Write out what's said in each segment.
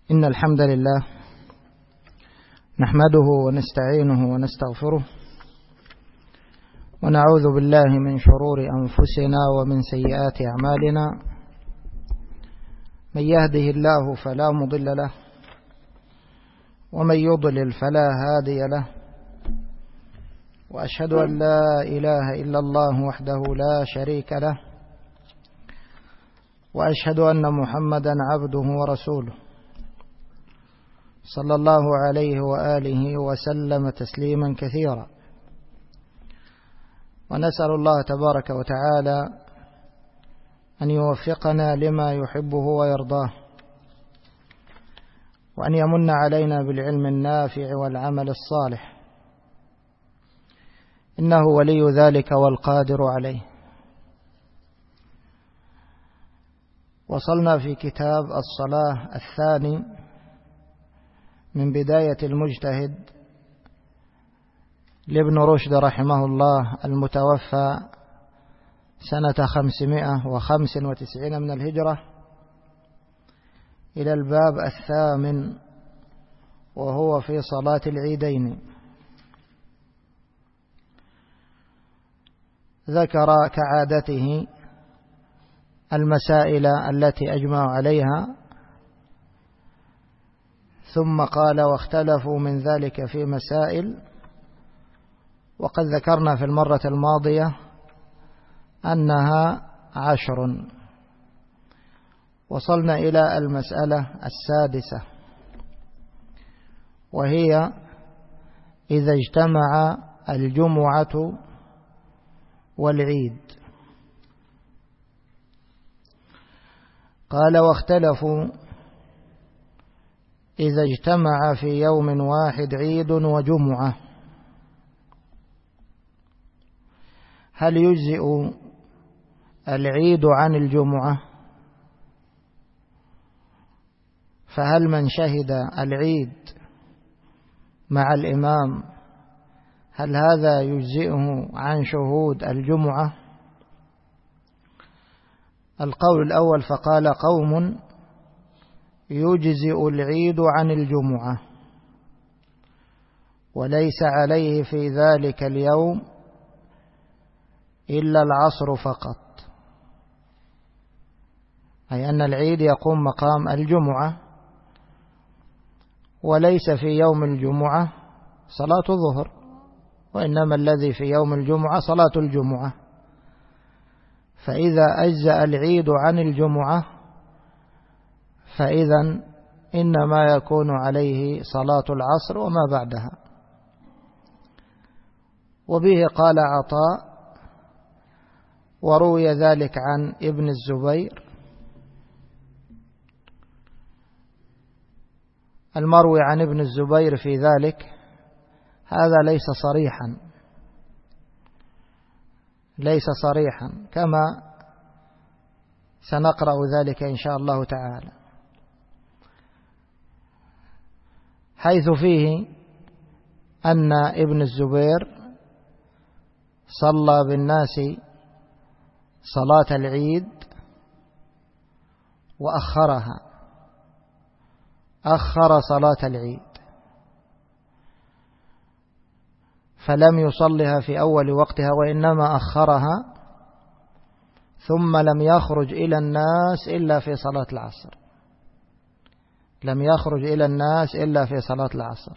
إن الحمد لله نحمده ونستعينه ونستغفره ونعوذ بالله من شرور أنفسنا ومن سيئات أعمالنا. من يهده الله فلا مضل له ومن يضلل فلا هادي له، وأشهد أن لا إله إلا الله وحده لا شريك له، وأشهد أن محمدا عبده ورسوله صلى الله عليه وآله وسلم تسليما كثيرا. ونسأل الله تبارك وتعالى أن يوفقنا لما يحبه ويرضاه، وأن يمن علينا بالعلم النافع والعمل الصالح، إنه ولي ذلك والقادر عليه. وصلنا في كتاب الصلاة الثاني من بداية المجتهد لابن رشد رحمه الله المتوفى سنة 595 من الهجرة، إلى الباب الثامن وهو في صلاة العيدين. ذكر كعادته المسائل التي أجمع عليها، ثم قال: واختلفوا من ذلك في مسائل. وقد ذكرنا في المرة الماضية أنها 10. وصلنا إلى المسألة 6، وهي إذا اجتمع الجمعة والعيد. قال: واختلفوا إذا اجتمع في يوم واحد عيد وجمعة، هل يجزئ العيد عن الجمعة؟ فهل من شهد العيد مع الإمام هل هذا يجزئه عن شهود الجمعة؟ القول الأول: فقال قوم: يجزئ العيد عن الجمعة، وليس عليه في ذلك اليوم إلا العصر فقط، أي أن العيد يقوم مقام الجمعة، وليس في يوم الجمعة صلاة الظهر، وإنما الذي في يوم الجمعة صلاة الجمعة. فإذا أجزأ العيد عن الجمعة فإذا إنما يكون عليه صلاة العصر وما بعدها. وبه قال عطاء، وروي ذلك عن ابن الزبير. المروي عن ابن الزبير في ذلك هذا ليس صريحا كما سنقرأ ذلك إن شاء الله تعالى، حيث فيه أن ابن الزبير صلى بالناس صلاة العيد وأخرها، أخر صلاة العيد، فلم يصلها في أول وقتها وإنما أخرها، ثم لم يخرج إلى الناس إلا في صلاة العصر، لم يخرج إلى الناس إلا في صلاة العصر.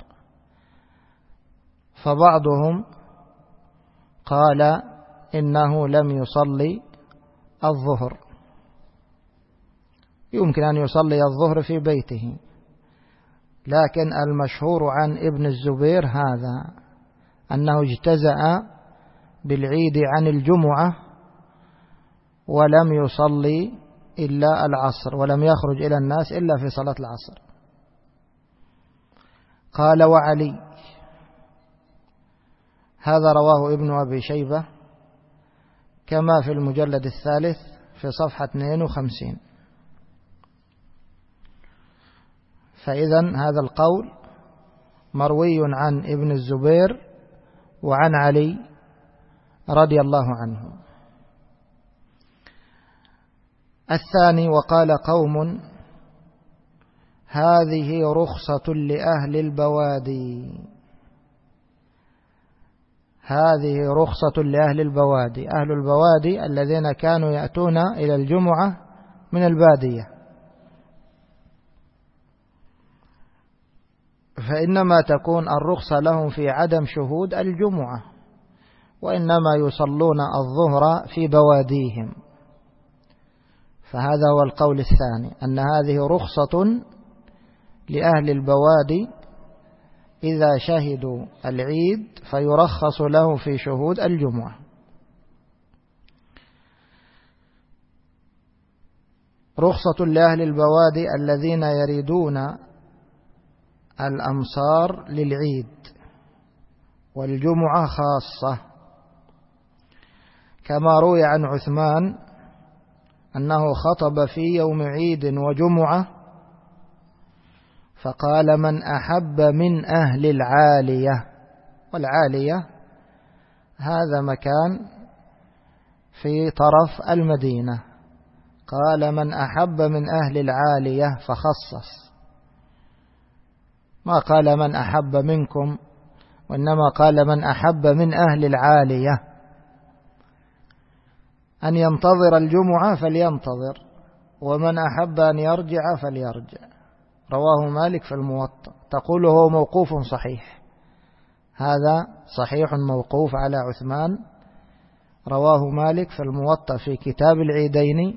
فبعضهم قال إنه لم يصلي الظهر، يمكن أن يصلي الظهر في بيته، لكن المشهور عن ابن الزبير هذا أنه اجتزأ بالعيد عن الجمعة ولم يصلي إلا العصر، ولم يخرج إلى الناس إلا في صلاة العصر. قال: وعلي، هذا رواه ابن أبي شيبة كما في المجلد 3 في صفحة 52. فإذا هذا القول مروي عن ابن الزبير وعن علي رضي الله عنه. الثاني: وقال قوم: هذه رخصة لأهل البوادي. هذه رخصة لأهل البوادي. أهل البوادي الذين كانوا يأتون إلى الجمعة من البادية، فإنما تكون الرخصة لهم في عدم شهود الجمعة، وإنما يصلون الظهر في بواديهم. فهذا هو القول الثاني، أن هذه رخصة لأهل البوادي إذا شهدوا العيد فيرخص له في شهود الجمعة. رخصة لأهل البوادي الذين يريدون الأمصار للعيد والجمعة خاصة، كما روي عن عثمان أنه خطب في يوم عيد وجمعة فقال: من أحب من أهل العالية. والعالية هذا مكان في طرف المدينة. قال: من أحب من أهل العالية، فخصص، ما قال من أحب منكم، وإنما قال من أحب من أهل العالية. أن ينتظر الجمعة فلينتظر، ومن أحب أن يرجع فليرجع. رواه مالك في الموطأ. تقول هو موقوف صحيح، هذا صحيح موقوف على عثمان. رواه مالك في الموطأ في كتاب العيدين،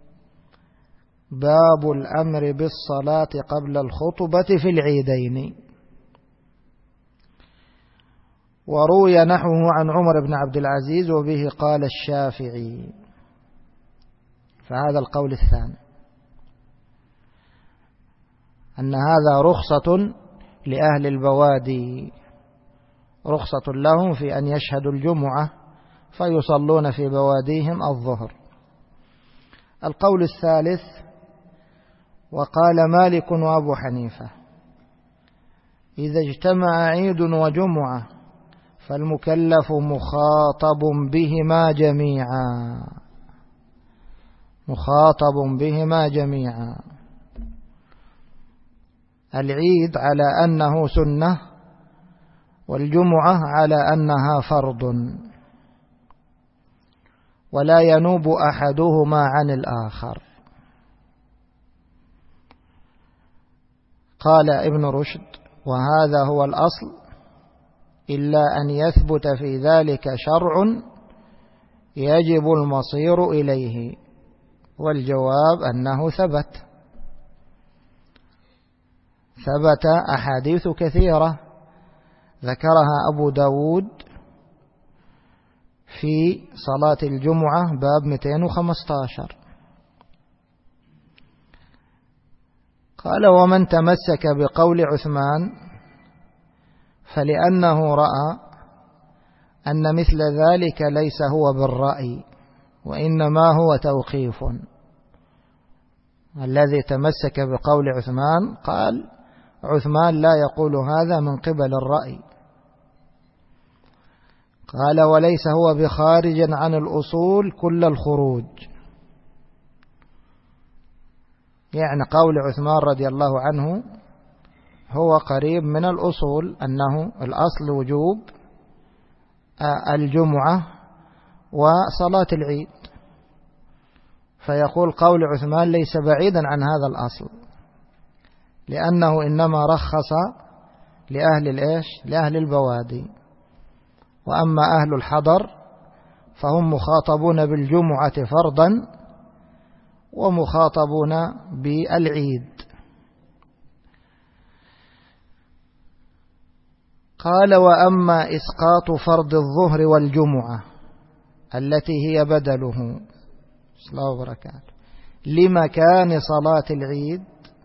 باب الأمر بالصلاة قبل الخطبة في العيدين. وروي نحوه عن عمر بن عبد العزيز، وبه قال الشافعي. فهذا القول الثاني، أن هذا رخصة لأهل البوادي، رخصة لهم في أن يشهدوا الجمعة فيصلون في بواديهم الظهر. القول الثالث، وقال مالك وأبو حنيفة: إذا اجتمع عيد وجمعة فالمكلف مخاطب بهما جميعا. مخاطب بهما جميعا. العيد على أنه سنة، والجمعة على أنها فرض، ولا ينوب أحدهما عن الآخر. قال ابن رشد: وهذا هو الأصل، إلا أن يثبت في ذلك شرع يجب المصير إليه. والجواب أنه ثبت أحاديث كثيرة ذكرها أبو داود في صلاة الجمعة باب 215. قال: ومن تمسك بقول عثمان فلأنه رأى أن مثل ذلك ليس هو بالرأي، وإنما هو توقيف. الذي تمسك بقول عثمان قال: عثمان لا يقول هذا من قبل الرأي. قال: وليس هو بخارج عن الأصول كل الخروج. يعني قول عثمان رضي الله عنه هو قريب من الأصول، أنه الأصل وجوب الجمعة وصلاة العيد، فيقول قول عثمان ليس بعيدا عن هذا الأصل، لأنه إنما رخص لأهل البوادي. وأما أهل الحضر فهم مخاطبون بالجمعة فرضا ومخاطبون بالعيد. قال: وأما إسقاط فرض الظهر والجمعة التي هي بدله صلى الله وبركاته لمكان صلاة العيد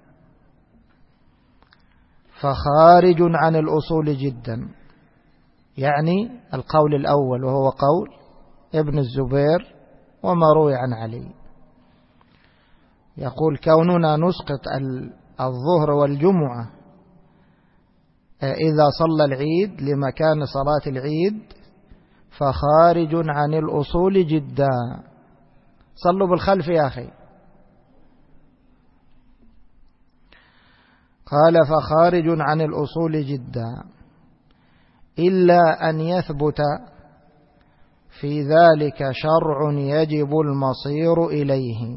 فخارج عن الأصول جدا. يعني القول الأول وهو قول ابن الزبير وما روي عن علي، يقول: كوننا نسقط الظهر والجمعة إذا صلى العيد لمكان صلاة العيد فخارج عن الأصول جدا. صلوا بالخلف يا أخي. قال فخارج عن الأصول جدا إلا أن يثبت في ذلك شرع يجب المصير إليه.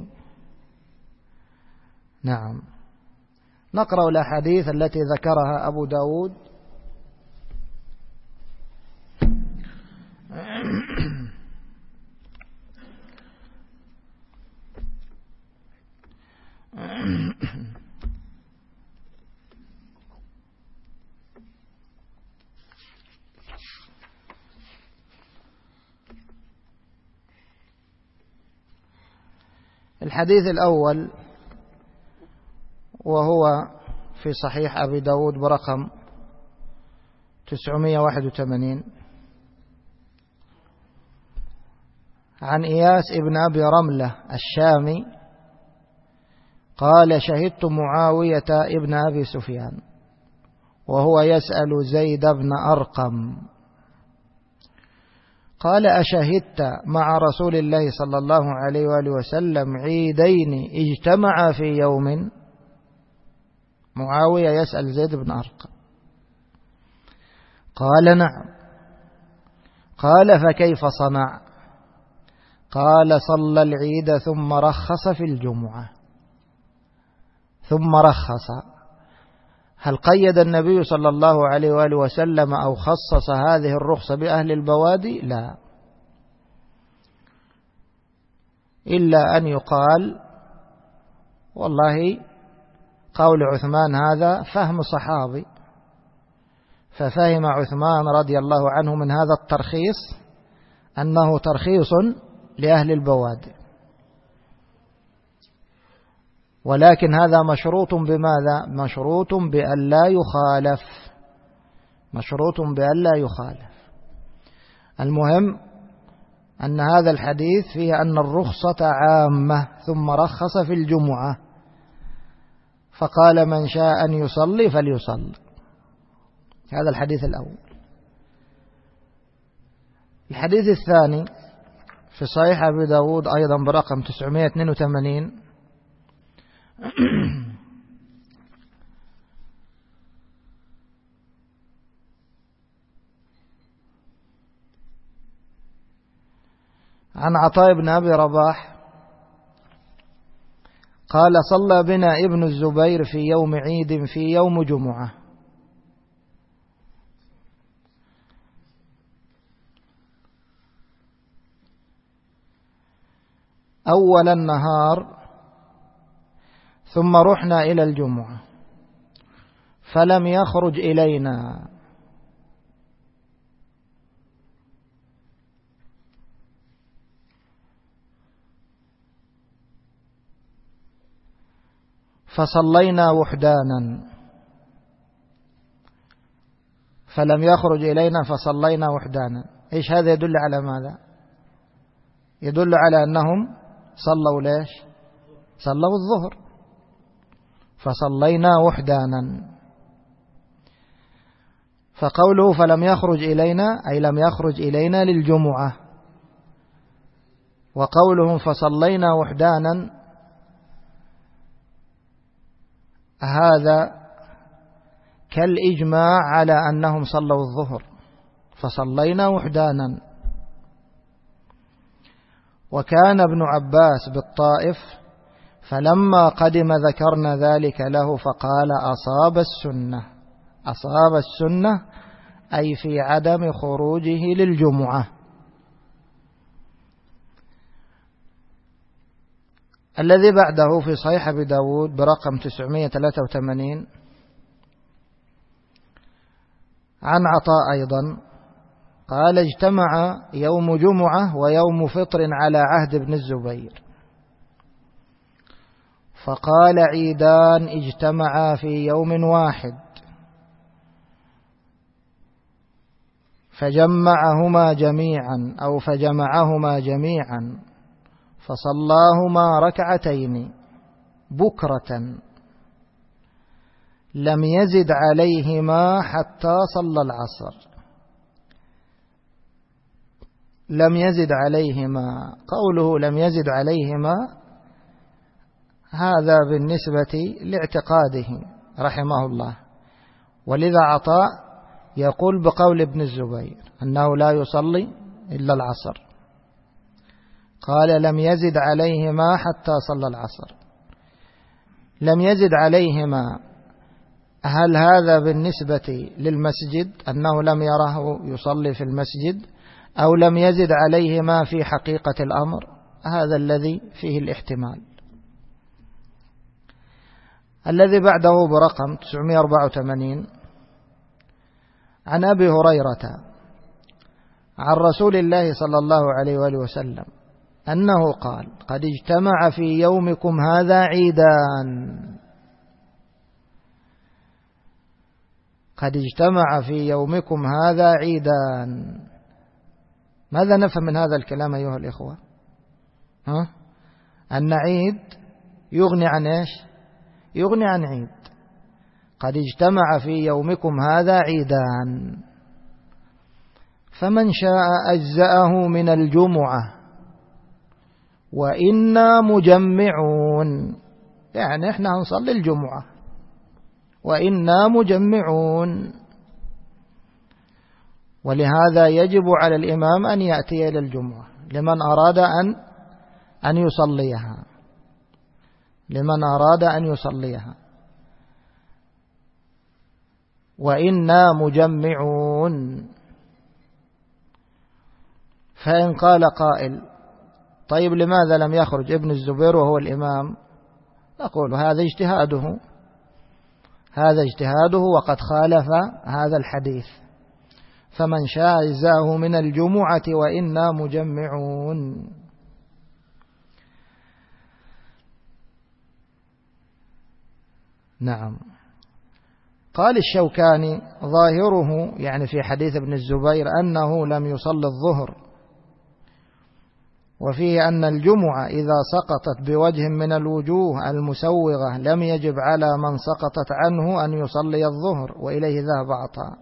نعم. نقرأ الأحاديث التي ذكرها أبو داود. الحديث الأول وهو في صحيح أبي داود برقم 981 عن إياس ابن أبي رملة الشامي قال شهدت معاوية ابن أبي سفيان وهو يسأل زيد بن أرقم قال أشهدت مع رسول الله صلى الله عليه وآله وسلم عيدين اجتمعا في يوم؟ معاوية يسأل زيد بن أرقم. قال نعم. قال فكيف صنع؟ قال صلى العيد ثم رخص في الجمعة. ثم رخص، هل قيد النبي صلى الله عليه وآله وسلم أو خصص هذه الرخصة بأهل البوادي؟ لا، إلا أن يقال والله قول عثمان هذا فهم صحابي، ففهم عثمان رضي الله عنه من هذا الترخيص أنه ترخيص لأهل البوادي، ولكن هذا مشروط بماذا؟ مشروط بأن لا يخالف، مشروط بأن لا يخالف. المهم أن هذا الحديث فيه أن الرخصة عامة، ثم رخص في الجمعة فقال من شاء أن يصلي فليصلي. هذا الحديث الأول. الحديث الثاني في صحيح أبي داود أيضا برقم 982 عن عطاء بن أبي رباح قال صلى بنا ابن الزبير في يوم عيد في يوم جمعة، أول النهار، ثم رحنا إلى الجمعة فلم يخرج إلينا، فصلينا وحدانا. فلم يخرج إلينا فصلينا وحدانا، إيش هذا يدل على ماذا؟ يدل على أنهم صلوا ليش؟ صلوا الظهر، فصلينا وحدانا. فقوله فلم يخرج إلينا أي لم يخرج إلينا للجمعة، وقولهم فصلينا وحدانا هذا كالإجماع على أنهم صلوا الظهر، فصلينا وحدانا. وكان ابن عباس بالطائف فلما قدم ذكرنا ذلك له فقال أصاب السنة، أصاب السنة أي في عدم خروجه للجمعة. الذي بعده في صحيح أبي داود برقم 983 عن عطاء أيضا قال اجتمع يوم جمعة ويوم فطر على عهد ابن الزبير، فقال عيدان اجتمعا في يوم واحد، فجمعهما جميعا أو فجمعهما جميعا فصلاهما ركعتين بكرة لم يزد عليهما حتى صلى العصر. لم يزد عليهما، قوله لم يزد عليهما هذا بالنسبة لاعتقاده رحمه الله. ولذا عطاء يقول بقول ابن الزبير أنه لا يصلي إلا العصر، قال لم يزد عليهما حتى صلى العصر. لم يزد عليهما، هل هذا بالنسبة للمسجد أنه لم يره يصلي في المسجد، أو لم يزد عليهما في حقيقة الأمر؟ هذا الذي فيه الاحتمال. الذي بعده برقم 984 عن أبي هريرة عن رسول الله صلى الله عليه وآله وسلم أنه قال: قد اجتمع في يومكم هذا عيدان. قد اجتمع في يومكم هذا عيدان. ماذا نفهم من هذا الكلام أيها الإخوة؟ أن عيد يغني عن إيش؟ يغني عن عيد. قد اجتمع في يومكم هذا عيدان، فمن شاء أجزأه من الجمعة وإنا مجمعون، يعني إحنا هنصلي الجمعة وإنا مجمعون. ولهذا يجب على الإمام أن يأتي إلى الجمعة لمن أراد أن يصليها، لمن أراد أن يصليها. وإنا مجمعون. فإن قال قائل: طيب لماذا لم يخرج ابن الزبير وهو الإمام؟ نقول هذا اجتهاده، هذا اجتهاده وقد خالف هذا الحديث. فمن شاء أجزاه من الجمعة وإنا مجمعون. نعم. قال الشوكاني: ظاهره يعني في حديث ابن الزبير أنه لم يصلي الظهر، وفيه أن الجمعة إذا سقطت بوجه من الوجوه المسوغة لم يجب على من سقطت عنه أن يصلي الظهر، وإليه ذهب عطاء.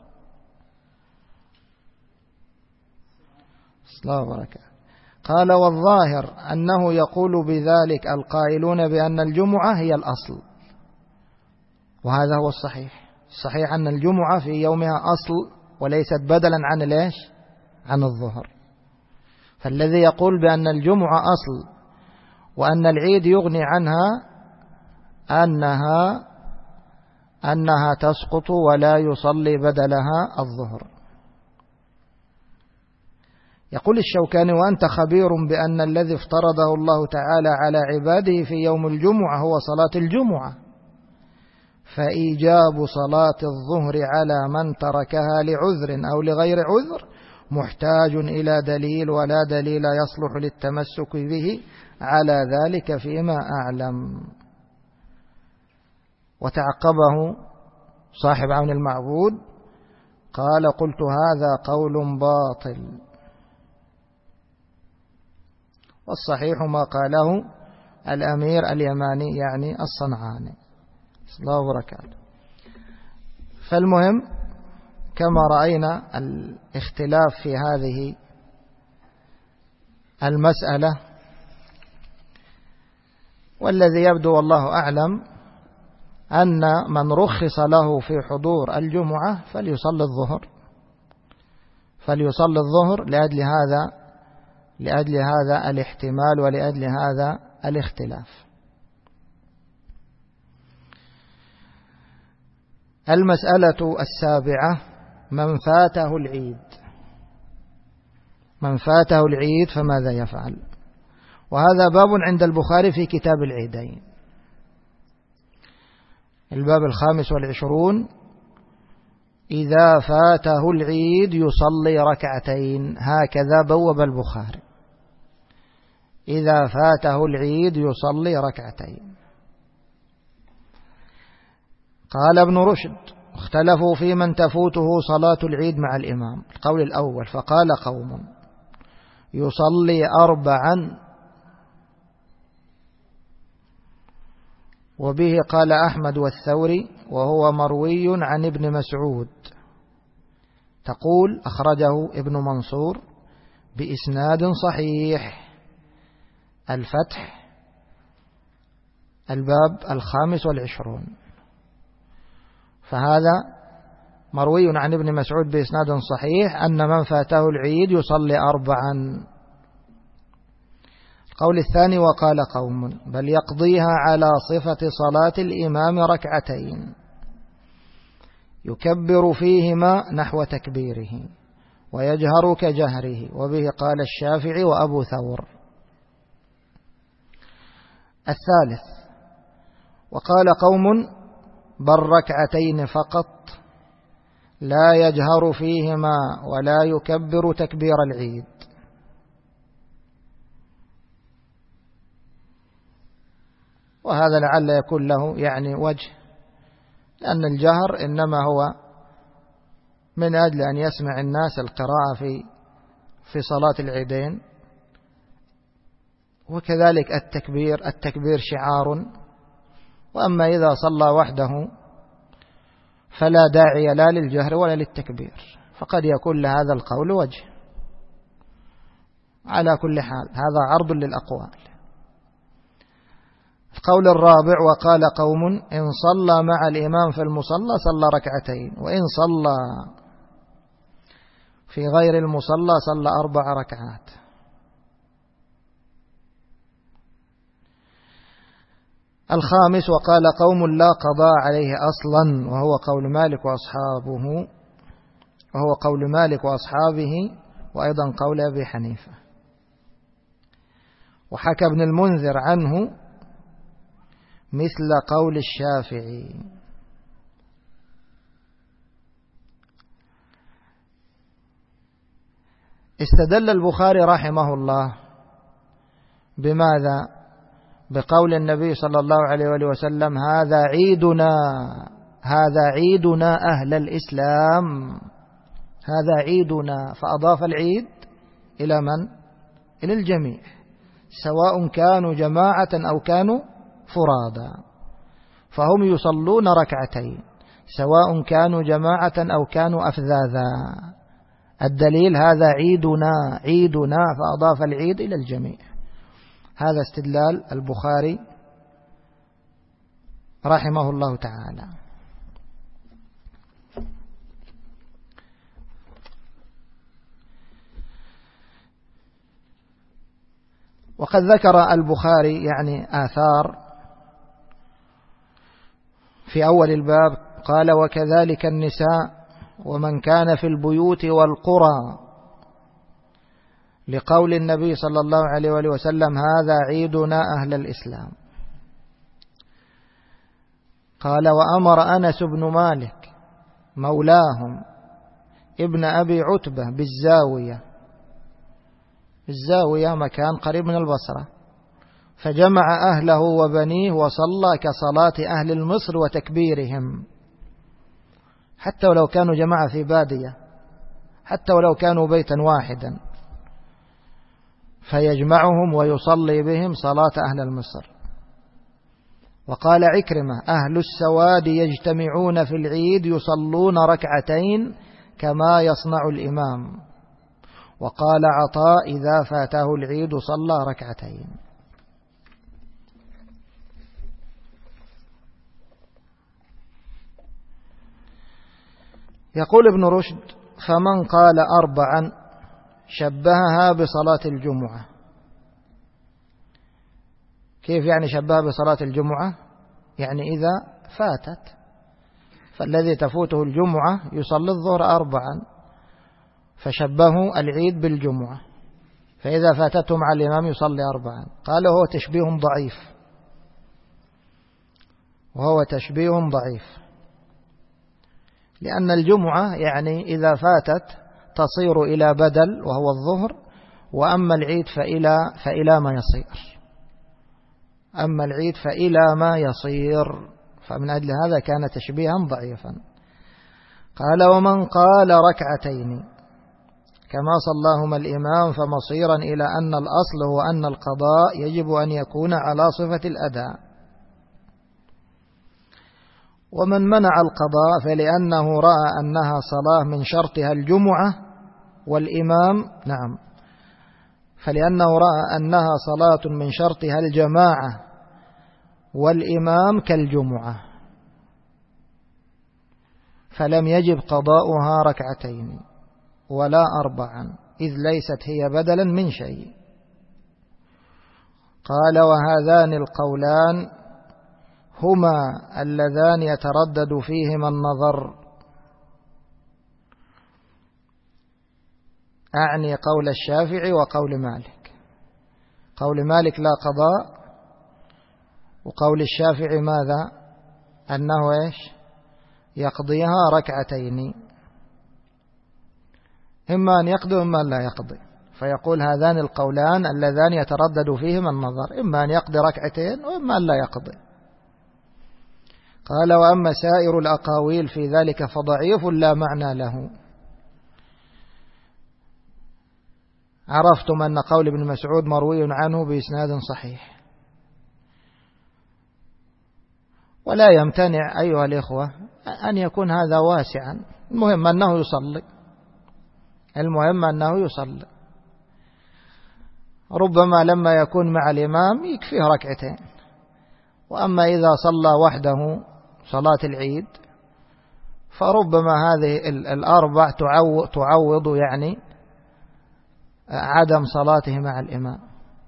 صلى الله عليه وسلم. قال: والظاهر أنه يقول بذلك القائلون بأن الجمعة هي الأصل، وهذا هو الصحيح. الصحيح أن الجمعة في يومها أصل وليست بدلا عن ليش؟ عن الظهر. فالذي يقول بأن الجمعة أصل وأن العيد يغني عنها أنها تسقط ولا يصلي بدلها الظهر. يقول الشوكاني: وأنت خبير بأن الذي افترضه الله تعالى على عباده في يوم الجمعة هو صلاة الجمعة، فإيجاب صلاة الظهر على من تركها لعذر أو لغير عذر محتاج إلى دليل، ولا دليل يصلح للتمسك به على ذلك فيما أعلم. وتعقبه صاحب عون المعبود قال: قلت هذا قول باطل، والصحيح ما قاله الأمير اليماني يعني الصنعاني صلى الله وبركاته. فالمهم كما رأينا الاختلاف في هذه المسألة، والذي يبدو والله أعلم أن من رخص له في حضور الجمعة فليصلي الظهر لأجل هذا الاحتمال ولأجل هذا الاختلاف. المسألة السابعة: من فاته العيد فماذا يفعل؟ وهذا باب عند البخاري في كتاب العيدين، الباب 25. إذا فاته العيد يصلي ركعتين، هكذا بوب البخاري: إذا فاته العيد يصلي ركعتين. قال ابن رشد: اختلفوا في من تفوته صلاة العيد مع الإمام. القول الأول: فقال قوم: يصلي 4، وبه قال أحمد والثوري، وهو مروي عن ابن مسعود. تقول أخرجه ابن منصور بإسناد صحيح. الفتح الباب 25. فهذا مروي عن ابن مسعود بإسناد صحيح أن من فاته العيد يصلي 4. القول الثاني: وقال قوم بل يقضيها على صفة صلاة الإمام 2 يكبر فيهما نحو تكبيره ويجهر كجهره، وبه قال الشافعي وأبو ثور. الثالث: وقال قوم بل 2 فقط لا يجهر فيهما ولا يكبر تكبير العيد. وهذا لعل يكون له يعني وجه، لأن الجهر إنما هو من أجل أن يسمع الناس القراءة في صلاة العيدين، وكذلك التكبير شعار. وأما إذا صلى وحده فلا داعي لا للجهر ولا للتكبير، فقد يكون لهذا القول وجه. على كل حال هذا عرض للأقوال. القول الرابع: وقال قوم إن صلى مع الإمام في المصلى صلى 2، وإن صلى في غير المصلى صلى 4 ركعات. الخامس: وقال قوم لا قضاء عليه أصلا، وهو قول مالك وأصحابه وأيضا قول أبي حنيفة. وحكى ابن المنذر عنه مثل قول الشافعي. استدل البخاري رحمه الله بماذا؟ بقول النبي صلى الله عليه وآله وسلم هذا عيدنا أهل الإسلام، هذا عيدنا، فأضاف العيد إلى من؟ إلى الجميع، سواء كانوا جماعة أو كانوا فرادا، فهم يصلون 2 سواء كانوا جماعة أو كانوا أفذاذا. الدليل هذا عيدنا فأضاف العيد إلى الجميع. هذا استدلال البخاري رحمه الله تعالى. وقد ذكر البخاري يعني آثار في أول الباب، قال: وكذلك النساء ومن كان في البيوت والقرى، لقول النبي صلى الله عليه وآله وسلم هذا عيدنا أهل الإسلام. قال: وأمر أنس بن مالك مولاهم ابن أبي عتبة بالزاوية مكان قريب من البصرة، فجمع أهله وبنيه وصلى كصلاة أهل المصر وتكبيرهم، حتى ولو كانوا جماعة في بادية، حتى ولو كانوا بيتا واحدا، فيجمعهم ويصلي بهم صلاة أهل المصر. وقال عكرمة: أهل السواد يجتمعون في العيد يصلون 2 كما يصنع الإمام. وقال عطاء: إذا فاته العيد صلى 2. يقول ابن رشد: فمن قال 4 شبهها بصلاة الجمعة. كيف يعني شبهها بصلاة الجمعة؟ يعني إذا فاتت، فالذي تفوته الجمعة يصلي الظهر 4، فشبهوا العيد بالجمعة، فإذا فاتته مع الإمام يصلي 4. قال: وهو تشبيه ضعيف، لأن الجمعة يعني إذا فاتت تصير إلى بدل وهو الظهر، وأما العيد فإلى ما يصير، فمن أجل هذا كان تشبيها ضعيفا. قال: ومن قال 2 كما صلاهما الإمام فمصيرا إلى أن الأصل هو أن القضاء يجب أن يكون على صفة الأداء. ومن منع القضاء فلأنه رأى أنها صلاة من شرطها الجمعة والإمام فلأنه رأى أنها صلاة من شرطها الجماعة والإمام كالجمعة. فلم يجب قضاؤها ركعتين ولا 4 إذ ليست هي بدلا من شيء. قال وهذان القولان هما اللذان يتردد فيهما النظر، أعني قول الشافعي وقول مالك. قول مالك لا قضاء، وقول الشافعي ماذا؟ أنه يقضيها ركعتين، إما أن يقضي وإما أن لا يقضي. فيقول هذان القولان اللذان يتردد فيهما النظر، إما أن يقضي ركعتين وإما أن لا يقضي. قال وأما سائر الأقاويل في ذلك فضعيف لا معنى له. عرفتم أن قول ابن مسعود مروي عنه بإسناد صحيح، ولا يمتنع أيها الإخوة أن يكون هذا واسعا، المهم أنه يصلي، المهم أنه يصلي. ربما لما يكون مع الإمام يكفيه ركعتين، وأما إذا صلى وحده صلاة العيد فربما هذه 4 تعوض يعني عدم صلاته مع الإمام.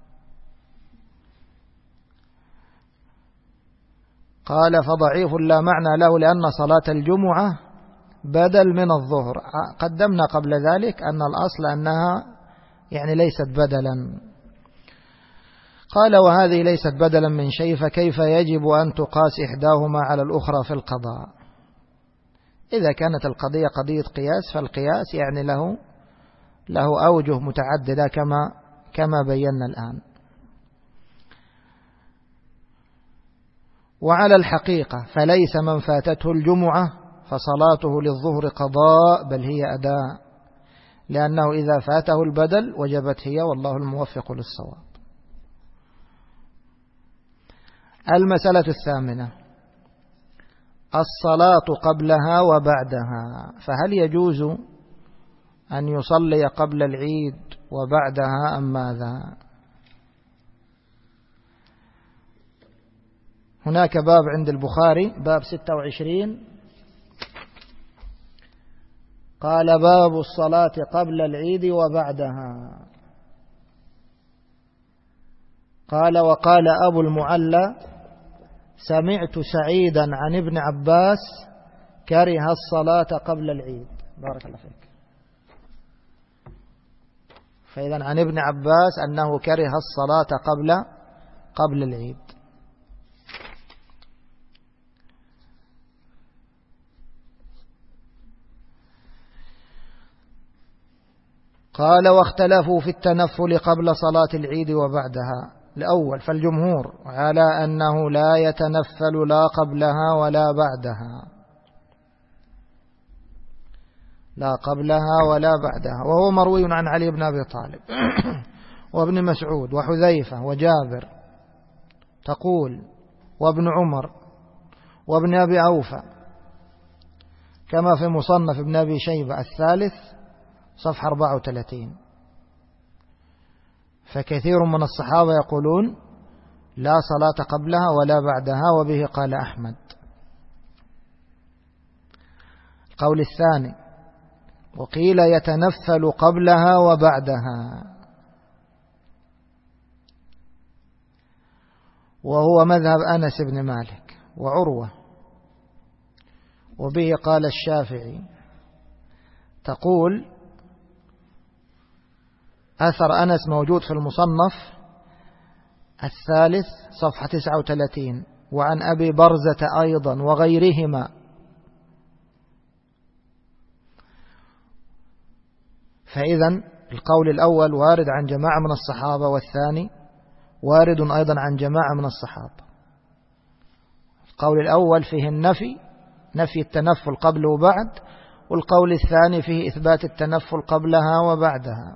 قال فضعيف لا معنى له لأن صلاة الجمعة بدل من الظهر. قدمنا قبل ذلك أن الأصل أنها يعني ليست بدلا. قال وهذه ليست بدلا من شيء، فكيف يجب أن تقاس إحداهما على الأخرى في القضاء؟ إذا كانت القضية قضية قياس فالقياس يعني له أوجه متعددة كما بينا الآن. وعلى الحقيقة فليس من فاتته الجمعة فصلاته للظهر قضاء، بل هي أداء، لأنه إذا فاته البدل وجبت هي، والله الموفق للصواب. المسألة 8 الصلاة قبلها وبعدها، فهل يجوز أن يصلي قبل العيد وبعدها أم ماذا؟ هناك باب عند البخاري باب 26 قال باب الصلاة قبل العيد وبعدها. قال وقال أبو المعلى سمعت سعيدا عن ابن عباس كره الصلاة قبل العيد. بارك الله فيك. فإذا عن ابن عباس أنه كره الصلاة قبل العيد. قال واختلفوا في التنفل قبل صلاة العيد وبعدها. الأول فالجمهور على أنه لا يتنفل لا قبلها ولا بعدها، لا قبلها ولا بعدها، وهو مروي عن علي بن أبي طالب وابن مسعود وحذيفة وجابر تقول وابن عمر وابن أبي أوفى، كما في مصنف ابن أبي شيبة الثالث صفحة 34. فكثير من الصحابة يقولون لا صلاة قبلها ولا بعدها، وبه قال أحمد. القول الثاني وقيل يتنفل قبلها وبعدها، وهو مذهب أنس بن مالك وعروة، وبه قال الشافعي. تقول أثر أنس موجود في المصنف الثالث صفحة 39، وعن أبي برزة أيضا وغيرهما. فإذا القول الأول وارد عن جماعة من الصحابة، والثاني وارد أيضا عن جماعة من الصحابة. القول الأول فيه نفي التنفل قبل وبعد، والقول الثاني فيه إثبات التنفل قبلها وبعدها.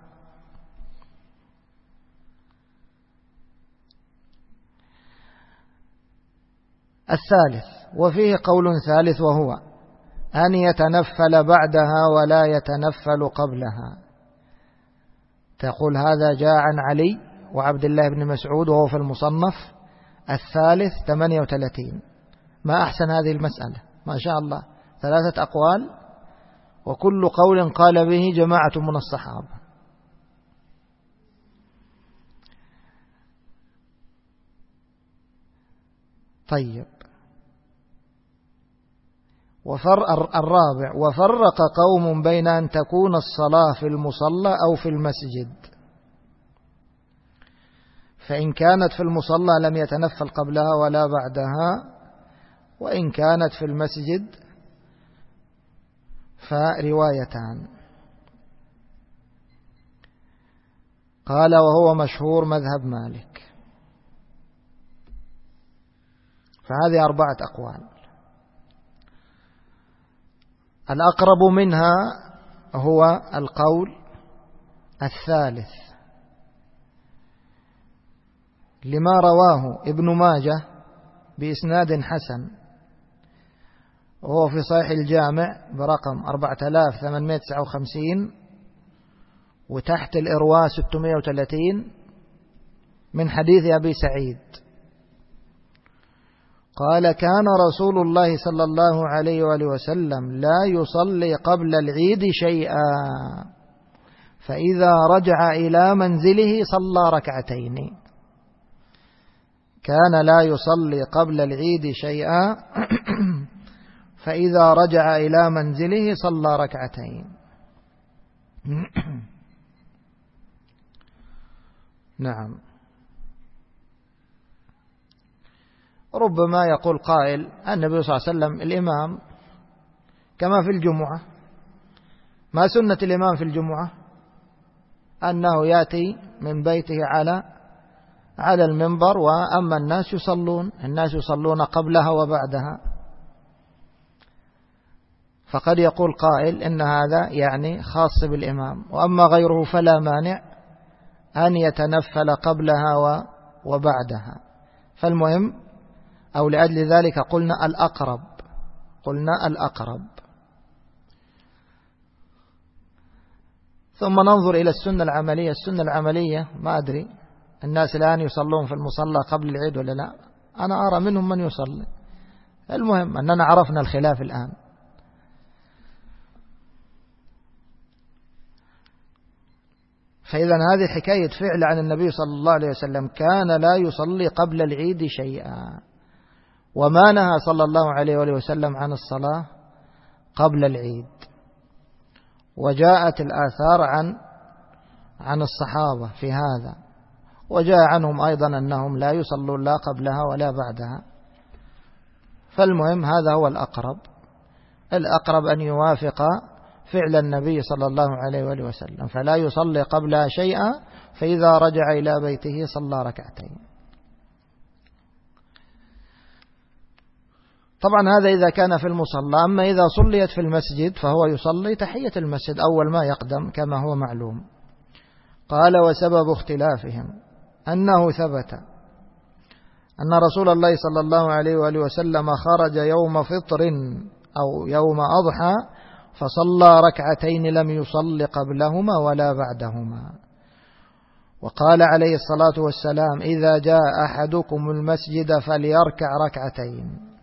الثالث وفيه قول ثالث، وهو أن يتنفل بعدها ولا يتنفل قبلها. تقول هذا جاء عن علي وعبد الله بن مسعود، وهو في المصنف الثالث 38. ما أحسن هذه المسألة، ما شاء الله 3 أقوال، وكل قول قال به جماعة من الصحابة. طيب، الرابع: وفرق قوم بين أن تكون الصلاة في المصلى أو في المسجد، فإن كانت في المصلى لم يتنفل قبلها ولا بعدها، وإن كانت في المسجد فروايتان. قال: وهو مشهور مذهب مالك. فهذه 4 أقوال. الأقرب منها هو القول الثالث، لما رواه ابن ماجه بإسناد حسن، وهو في صحيح الجامع برقم 4859، وتحت الإرواء 630، من حديث أبي سعيد قال: كان رسول الله صلى الله عليه وآله وسلم لا يصلي قبل العيد شيئا، فإذا رجع إلى منزله صلى ركعتين. كان لا يصلي قبل العيد شيئا، فإذا رجع إلى منزله صلى ركعتين. نعم. ربما يقول قائل: النبي صلى الله عليه وسلم الإمام كما في الجمعة، ما سنة الإمام في الجمعة؟ أنه يأتي من بيته على المنبر، وأما الناس يصلون قبلها وبعدها. فقد يقول قائل إن هذا يعني خاص بالإمام، وأما غيره فلا مانع أن يتنفل قبلها وبعدها. فالمهم، أو لأجل ذلك قلنا الأقرب. ثم ننظر إلى السنة العملية. السنة العملية ما أدري الناس الآن يصلون في المصلى قبل العيد ولا لا، أنا أرى منهم من يصلي. المهم أننا عرفنا الخلاف الآن. فإذا هذه حكاية فعل عن النبي صلى الله عليه وسلم، كان لا يصلي قبل العيد شيئا، وما نهى صلى الله عليه وسلم عن الصلاة قبل العيد. وجاءت الآثار عن الصحابة في هذا، وجاء عنهم أيضا أنهم لا يصلون لا قبلها ولا بعدها. فالمهم هذا هو الأقرب أن يوافق فعل النبي صلى الله عليه وآله وسلم، فلا يصلي قبلها شيئا، فإذا رجع إلى بيته صلى ركعتين. طبعا هذا إذا كان في المصلى. أما إذا صليت في المسجد فهو يصلي تحية المسجد أول ما يقدم كما هو معلوم. قال: وسبب اختلافهم أنه ثبت أن رسول الله صلى الله عليه وآله وسلم خرج يوم فطر أو يوم أضحى فصلى ركعتين لم يصل قبلهما ولا بعدهما. وقال عليه الصلاة والسلام: إذا جاء أحدكم المسجد فليركع ركعتين.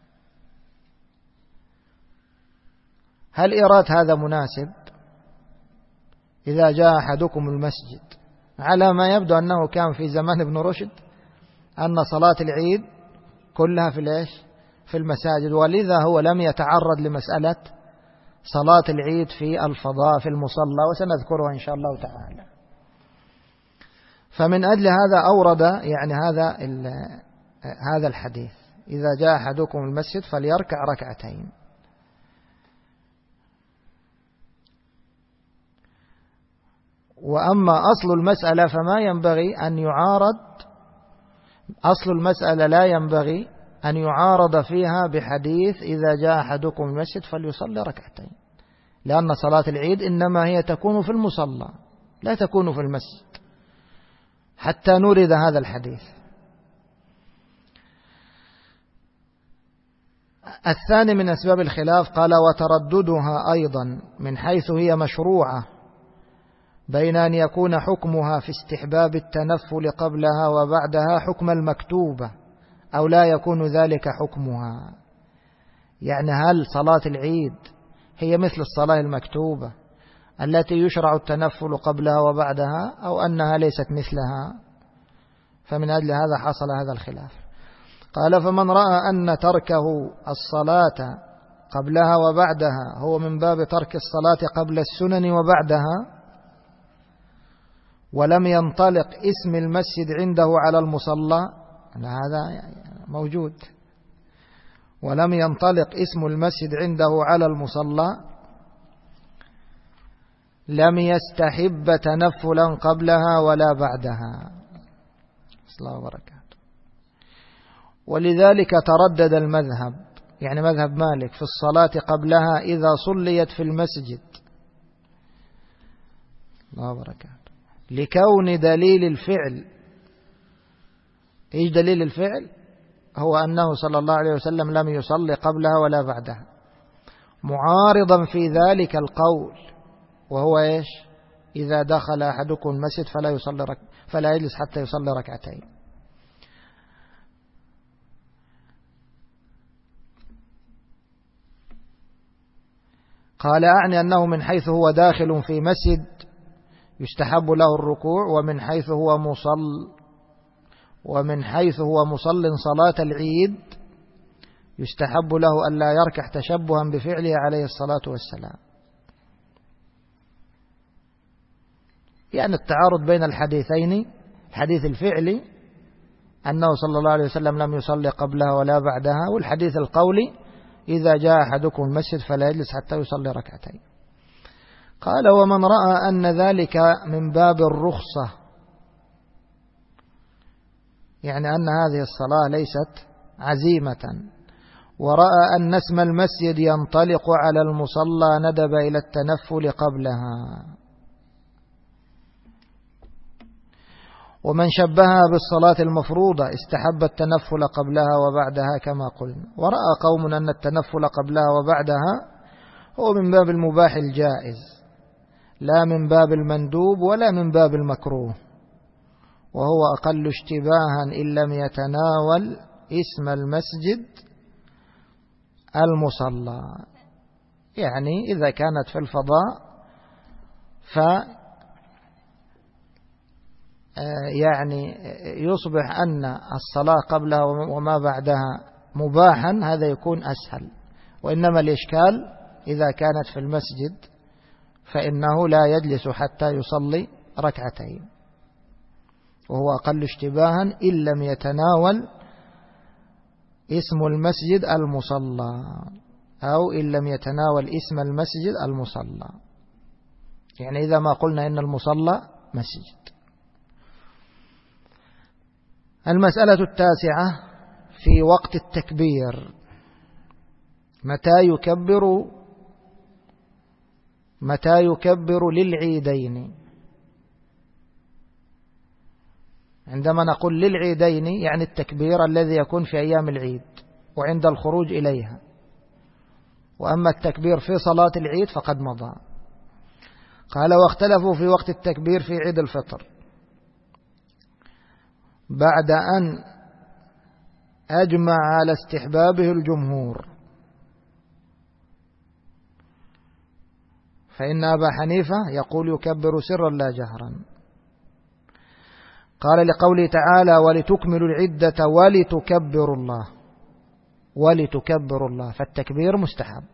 هل إيراد هذا مناسب؟ إذا جاء أحدكم المسجد، على ما يبدو أنه كان في زمان ابن رشد أن صلاة العيد كلها في المساجد، ولذا هو لم يتعرض لمسألة صلاة العيد في الفضاء في المصلى، وسنذكرها إن شاء الله تعالى. فمن أجل هذا أورد يعني هذا الحديث: إذا جاء أحدكم المسجد فليركع ركعتين. وأما أصل المسألة فما ينبغي أن يعارض، أصل المسألة لا ينبغي أن يعارض فيها بحديث إذا جاء أحدكم المسجد فليصلي ركعتين، لأن صلاة العيد إنما هي تكون في المصلى لا تكون في المسجد، حتى نورد هذا الحديث. الثاني من أسباب الخلاف قال: وترددها أيضا من حيث هي مشروعة، بين أن يكون حكمها في استحباب التنفل قبلها وبعدها حكم المكتوبة، أو لا يكون ذلك حكمها. يعني هل صلاة العيد هي مثل الصلاة المكتوبة التي يشرع التنفل قبلها وبعدها، أو أنها ليست مثلها؟ فمن أجل هذا حصل هذا الخلاف. قال: فمن رأى أن تركه الصلاة قبلها وبعدها هو من باب ترك الصلاة قبل السنن وبعدها، ولم ينطلق اسم المسجد عنده على المصلى، هذا موجود، ولم ينطلق اسم المسجد عنده على المصلى، لم يستحب تنفلا قبلها ولا بعدها. الله وبركاته. ولذلك تردد المذهب، يعني مذهب مالك، في الصلاة قبلها إذا صليت في المسجد. الله وبركاته. لكون دليل الفعل، إيش دليل الفعل؟ هو أنه صلى الله عليه وسلم لم يصلي قبلها ولا بعدها، معارضا في ذلك القول، وهو إيش؟ إذا دخل أحدكم المسجد فلا يجلس حتى يصلي ركعتين. قال: أعني أنه من حيث هو داخل في مسجد يستحب له الركوع، ومن حيث هو مصل صلاة العيد يستحب له ألا يركع تشبها بفعله عليه الصلاة والسلام. يعني التعارض بين الحديثين، الحديث الفعلي أنه صلى الله عليه وسلم لم يصلي قبلها ولا بعدها، والحديث القولي إذا جاء أحدكم المسجد فلا يجلس حتى يصلي ركعتين. قال: ومن رأى أن ذلك من باب الرخصة، يعني أن هذه الصلاة ليست عزيمة، ورأى أن اسم المسجد ينطلق على المصلى، ندب إلى التنفل قبلها. ومن شبهها بالصلاة المفروضة استحب التنفل قبلها وبعدها كما قلنا. ورأى قوم أن التنفل قبلها وبعدها هو من باب المباح الجائز، لا من باب المندوب ولا من باب المكروه، وهو أقل اشتباها إن لم يتناول اسم المسجد المصلى. يعني إذا كانت في الفضاء يعني يصبح أن الصلاة قبلها وما بعدها مباحا، هذا يكون أسهل. وإنما الإشكال إذا كانت في المسجد فإنه لا يجلس حتى يصلي ركعتين، وهو أقل اشتباها إن لم يتناول اسم المسجد المصلى، أو إن لم يتناول اسم المسجد المصلى، يعني إذا ما قلنا إن المصلى مسجد. المسألة التاسعة في وقت التكبير، متى يكبر للعيدين؟ عندما نقول للعيدين يعني التكبير الذي يكون في أيام العيد وعند الخروج إليها، وأما التكبير في صلاة العيد فقد مضى. قال: واختلفوا في وقت التكبير في عيد الفطر بعد أن أجمع على استحبابه الجمهور، فإن أبا حنيفة يقول يكبر سرا لا جهرا. قال: لقوله تعالى: ولتكملوا العدة ولتكبروا الله، فالتكبير مستحب.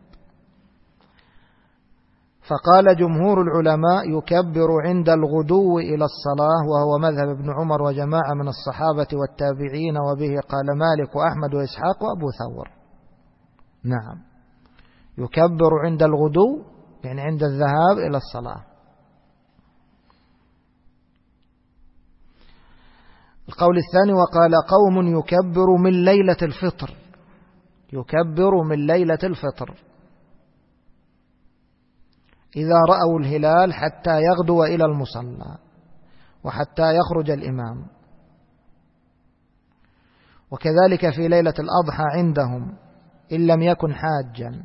فقال جمهور العلماء: يكبر عند الغدو إلى الصلاة، وهو مذهب ابن عمر وجماعة من الصحابة والتابعين، وبه قال مالك وأحمد وإسحاق وأبو ثور. نعم، يكبر عند الغدو يعني عند الذهاب إلى الصلاة. القول الثاني: وقال قوم يكبر من ليلة الفطر، يكبر من ليلة الفطر إذا رأوا الهلال حتى يغدو إلى المصلى وحتى يخرج الإمام، وكذلك في ليلة الأضحى عندهم إن لم يكن حاجا.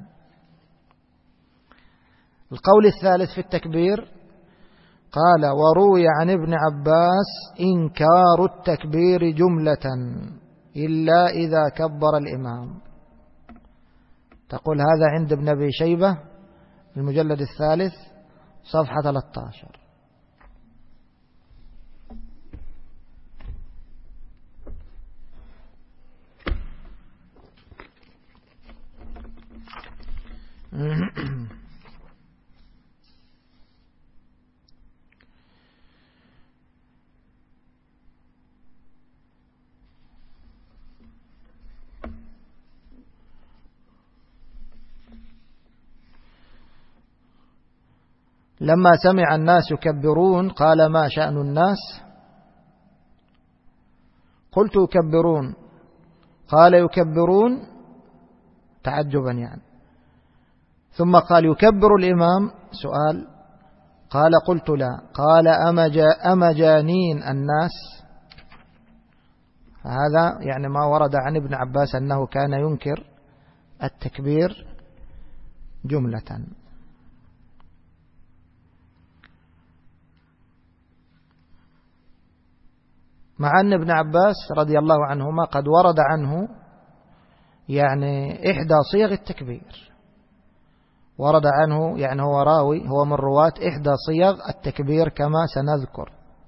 القول الثالث في التكبير قال: وروي عن ابن عباس إنكار التكبير جملة إلا إذا كبر الإمام. تقول هذا عند ابن أبي شيبة المجلد 3 صفحة 13. لما سمع الناس يكبرون قال ما شأن الناس؟ قلت يكبرون. قال يكبرون تعجبا يعني. ثم قال يكبر الإمام؟ سؤال. قال قلت لا. قال أمجانين الناس؟ هذا يعني ما ورد عن ابن عباس أنه كان ينكر التكبير جملة. مع أن ابن عباس رضي الله عنهما قد ورد عنه يعني إحدى صيغ التكبير، ورد عنه يعني هو راوي، هو من رواة إحدى صيغ التكبير كما سنذكر.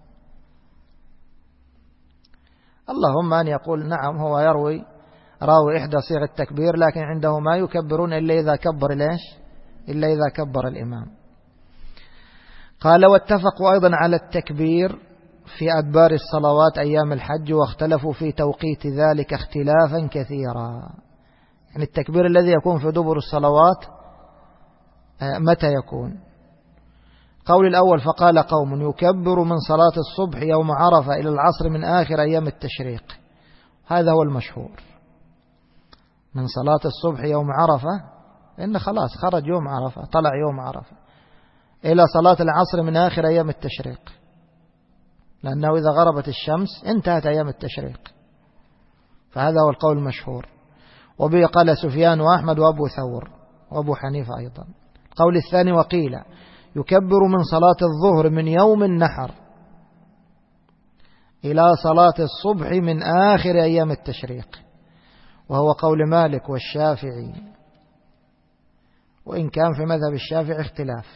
اللهم أن يقول نعم هو يروي راوي إحدى صيغ التكبير، لكن عنده ما يكبرون إلا إذا كبر ليش؟ إلا إذا كبر الإمام. قال واتفقوا أيضا على التكبير في أدبار الصلوات أيام الحج، واختلفوا في توقيت ذلك اختلافا كثيرا. يعني التكبير الذي يكون في دبر الصلوات متى يكون؟ قول الأول فقال قوم يكبر من صلاة الصبح يوم عرفة إلى العصر من آخر أيام التشريق، هذا هو المشهور، من صلاة الصبح يوم عرفة إن خلاص خرج يوم عرفة، طلع يوم عرفة، إلى صلاة العصر من آخر أيام التشريق، لأنه إذا غربت الشمس انتهت أيام التشريق، فهذا هو القول المشهور. وبه قال سفيان وأحمد وأبو ثور وأبو حنيفة أيضا. القول الثاني وقيل يكبر من صلاة الظهر من يوم النحر إلى صلاة الصبح من آخر أيام التشريق، وهو قول مالك والشافعي، وإن كان في مذهب الشافعي اختلاف،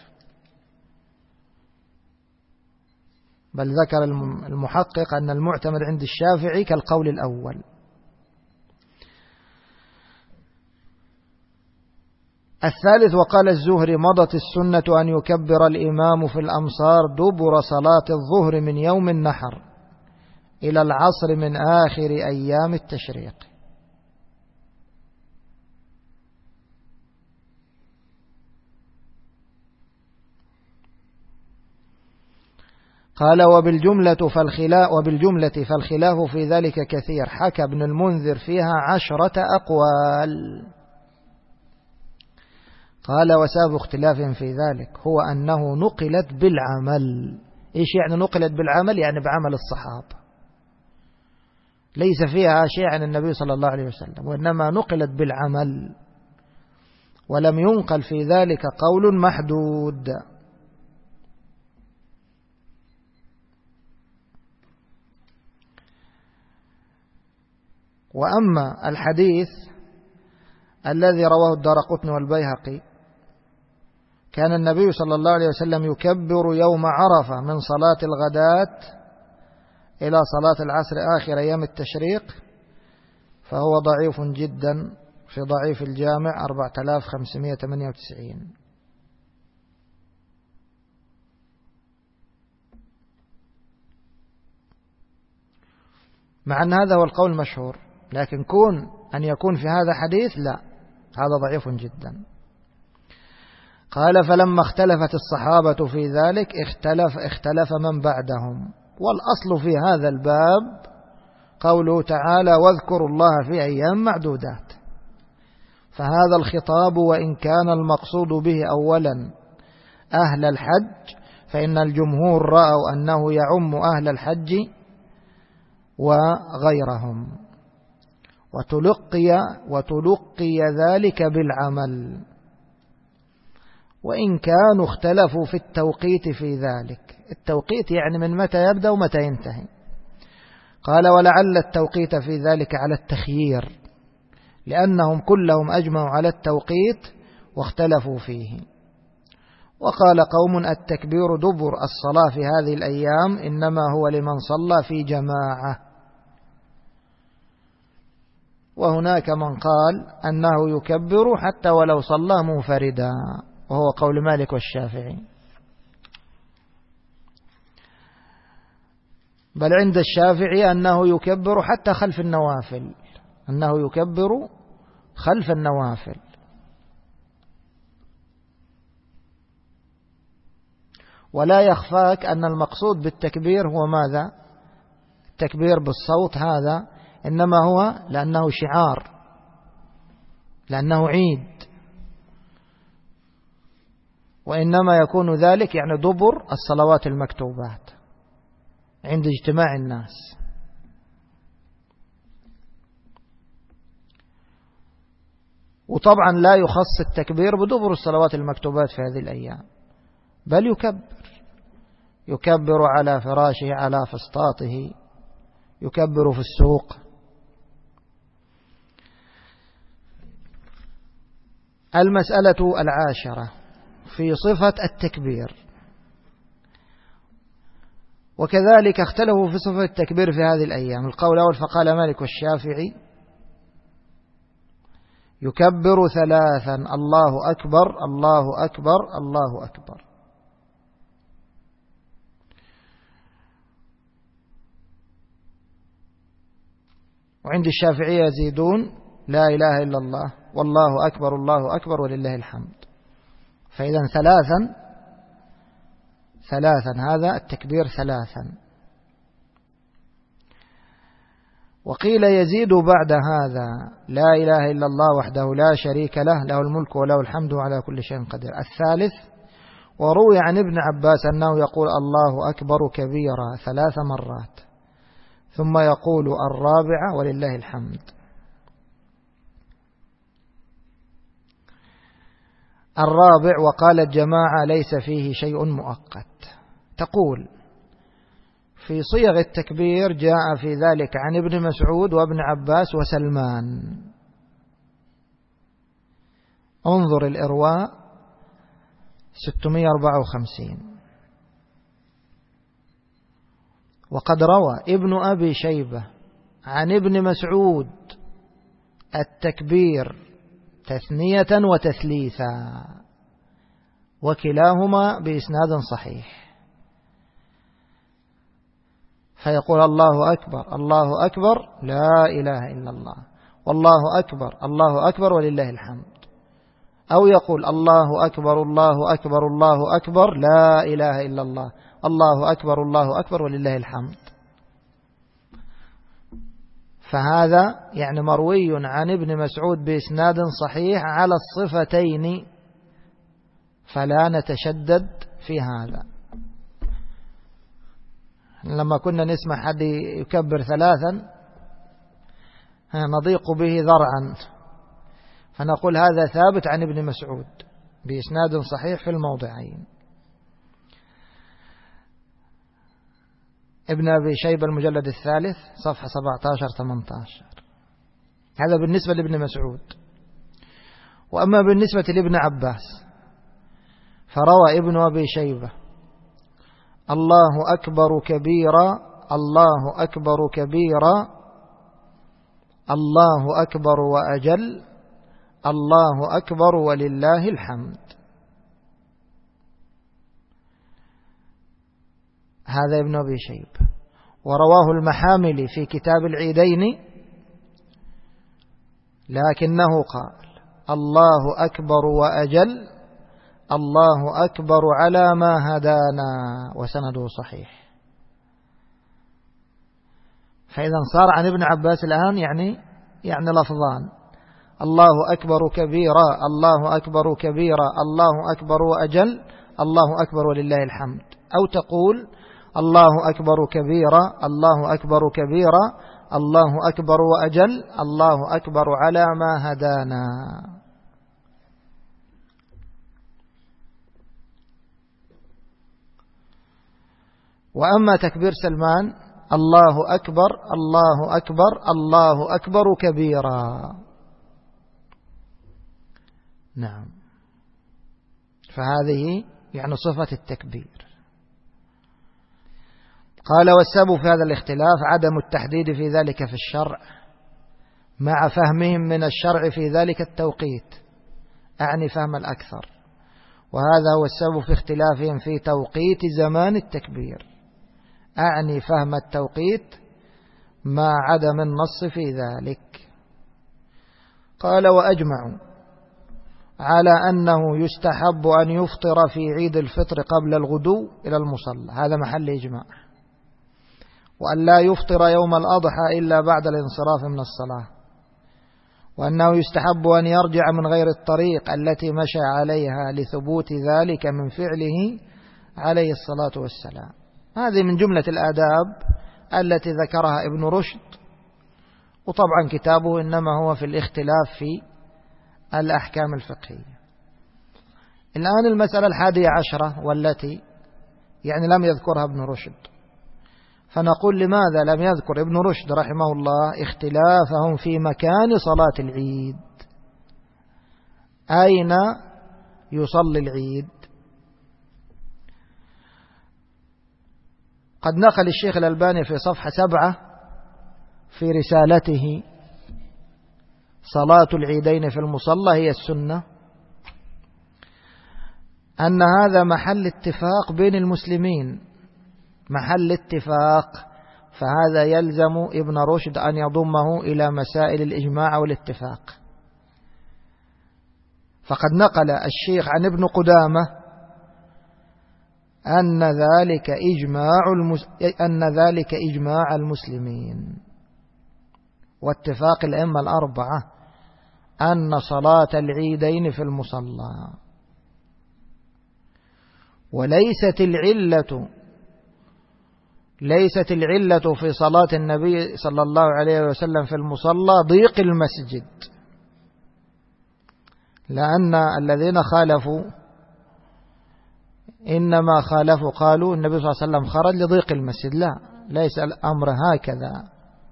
بل ذكر المحقق أن المعتمد عند الشافعي كالقول الأول. الثالث وقال الزهري مضت السنة أن يكبر الإمام في الأمصار دبر صلاة الظهر من يوم النحر إلى العصر من آخر أيام التشريق. قال وبالجملة فالخلاف في ذلك كثير، حكى ابن المنذر فيها 10 أقوال. قال وسبب اختلاف في ذلك هو أنه نقلت بالعمل. إيش يعني نقلت بالعمل؟ يعني بعمل الصحابة، ليس فيها شيء عن النبي صلى الله عليه وسلم، وإنما نقلت بالعمل، ولم ينقل في ذلك قول محدود. وأما الحديث الذي رواه الدارقطني والبيهقي كان النبي صلى الله عليه وسلم يكبر يوم عرفة من صلاة الغداة إلى صلاة العصر آخر أيام التشريق، فهو ضعيف جدا في ضعيف الجامع 4598. مع أن هذا هو القول المشهور، لكن كون أن يكون في هذا حديث لا، هذا ضعيف جدا. قال فلما اختلفت الصحابة في ذلك اختلف من بعدهم، والأصل في هذا الباب قوله تعالى واذكروا الله في أيام معدودات، فهذا الخطاب وإن كان المقصود به أولا أهل الحج، فإن الجمهور رأوا أنه يعم أهل الحج وغيرهم، وتلقي ذلك بالعمل، وإن كانوا اختلفوا في التوقيت في ذلك. التوقيت يعني من متى يبدأ ومتى ينتهي. قال ولعل التوقيت في ذلك على التخيير، لأنهم كلهم أجمعوا على التوقيت واختلفوا فيه. وقال قوم التكبير دبر الصلاة في هذه الأيام إنما هو لمن صلى في جماعة. وهناك من قال أنه يكبر حتى ولو صلى منفردا، وهو قول مالك والشافعي. بل عند الشافعي أنه يكبر حتى خلف النوافل، أنه يكبر خلف النوافل. ولا يخفاك أن المقصود بالتكبير هو ماذا؟ التكبير بالصوت هذا إنما هو لأنه شعار، لأنه عيد، وإنما يكون ذلك يعني دبر الصلوات المكتوبات عند اجتماع الناس. وطبعا لا يخص التكبير بدبر الصلوات المكتوبات في هذه الأيام، بل يكبر على فراشه، على فسطاطه، يكبر في السوق. المسألة 10 في صفة التكبير. وكذلك اختلفوا في صفة التكبير في هذه الأيام. القول الأول فقال مالك والشافعي يكبر 3: الله أكبر الله أكبر الله أكبر. وعند الشافعية يزيدون: لا إله إلا الله والله أكبر الله أكبر ولله الحمد. فإذا ثلاثا هذا التكبير 3. وقيل يزيد بعد هذا: لا إله إلا الله وحده لا شريك له له الملك وله الحمد على كل شيء قدير. 3. وروي عن ابن عباس أنه يقول الله أكبر كبيرا 3 مرات، ثم يقول 4 ولله الحمد. 4 وقال الجماعة ليس فيه شيء مؤقت. تقول في صيغ التكبير جاء في ذلك عن ابن مسعود وابن عباس وسلمان. انظر الإرواء 654. وقد روى ابن أبي شيبة عن ابن مسعود التكبير 2 وتثليثا، وكلاهما بإسناد صحيح. فيقول الله أكبر الله أكبر لا إله إلا الله والله أكبر الله أكبر ولله الحمد، أو يقول الله أكبر الله أكبر الله أكبر لا إله إلا الله الله أكبر الله أكبر ولله الحمد. فهذا يعني مروي عن ابن مسعود بإسناد صحيح على الصفتين، فلا نتشدد في هذا. لما كنا نسمع حد يكبر 3 نضيق به ذرعا، فنقول هذا ثابت عن ابن مسعود بإسناد صحيح في الموضعين. ابن أبي شيبة المجلد 3 صفحة 17-18. هذا بالنسبة لابن مسعود. وأما بالنسبة لابن عباس فروى ابن أبي شيبة الله أكبر كبيرا الله أكبر كبيرا الله أكبر وأجل الله أكبر ولله الحمد. هذا ابن أبي شيبة. ورواه المحاملي في كتاب العيدين، لكنه قال الله أكبر وأجل الله أكبر على ما هدانا، وسنده صحيح. فإذا صار عن ابن عباس الآن يعني لفظان: الله أكبر كبيرا الله أكبر كبيرا الله أكبر وأجل الله أكبر ولله الحمد. أو تقول الله أكبر كبيرا الله أكبر كبيرا الله أكبر وأجل الله أكبر على ما هدانا. وأما تكبير سلمان الله أكبر الله أكبر الله أكبر كبيرا، نعم. فهذه يعني صفة التكبير. قال والسبب في هذا الاختلاف عدم التحديد في ذلك في الشرع مع فهمهم من الشرع في ذلك التوقيت، أعني فهم الأكثر، وهذا هو السبب في اختلافهم في توقيت زمان التكبير، أعني فهم التوقيت مع عدم النص في ذلك. قال وأجمعوا على أنه يستحب أن يفطر في عيد الفطر قبل الغدو إلى المصلى، هذا محل إجماع، وأن لا يفطر يوم الأضحى إلا بعد الانصراف من الصلاة، وأنه يستحب أن يرجع من غير الطريق التي مشى عليها لثبوت ذلك من فعله عليه الصلاة والسلام. هذه من جملة الآداب التي ذكرها ابن رشد، وطبعا كتابه إنما هو في الاختلاف في الأحكام الفقهية. الآن المسألة 11 والتي يعني لم يذكرها ابن رشد، فنقول لماذا لم يذكر ابن رشد رحمه الله اختلافهم في مكان صلاة العيد، أين يصلي العيد؟ قد نقل الشيخ الألباني في صفحة 7 في رسالته صلاة العيدين في المصلى هي السنة، أن هذا محل اتفاق بين المسلمين، محل اتفاق، فهذا يلزم ابن رشد أن يضمه إلى مسائل الإجماع والاتفاق. فقد نقل الشيخ عن ابن قدامة أن ذلك إجماع المسلمين واتفاق الأئمة الأربعة أن صلاة العيدين في المصلى، وليست العلة في صلاة النبي صلى الله عليه وسلم في المصلى ضيق المسجد، لأن الذين خالفوا إنما خالفوا قالوا النبي صلى الله عليه وسلم خرج لضيق المسجد، لا، ليس الأمر هكذا،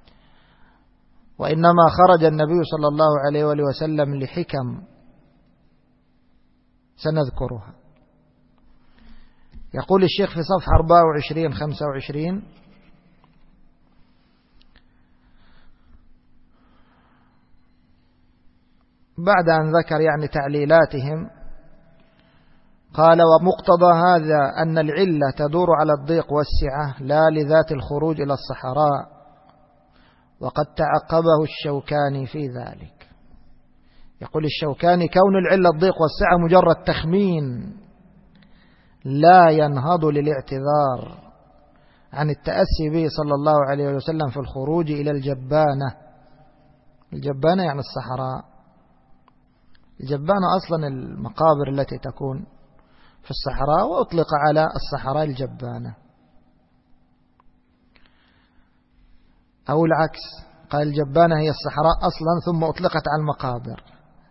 وإنما خرج النبي صلى الله عليه وسلم لحكم سنذكرها. يقول الشيخ في صفحة 24-25: بعد أن ذكر يعني تعليلاتهم قال ومقتضى هذا أن العلة تدور على الضيق والسعة لا لذات الخروج إلى الصحراء، وقد تعقبه الشوكاني في ذلك. يقول الشوكاني كون العلة الضيق والسعة مجرد تخمين لا ينهض للاعتذار عن التأسي به صلى الله عليه وسلم في الخروج إلى الجبانة. الجبانة يعني الصحراء، الجبانة أصلا المقابر التي تكون في الصحراء، وأطلق على الصحراء الجبانة، أو العكس، قال الجبانة هي الصحراء أصلا ثم أطلقت على المقابر.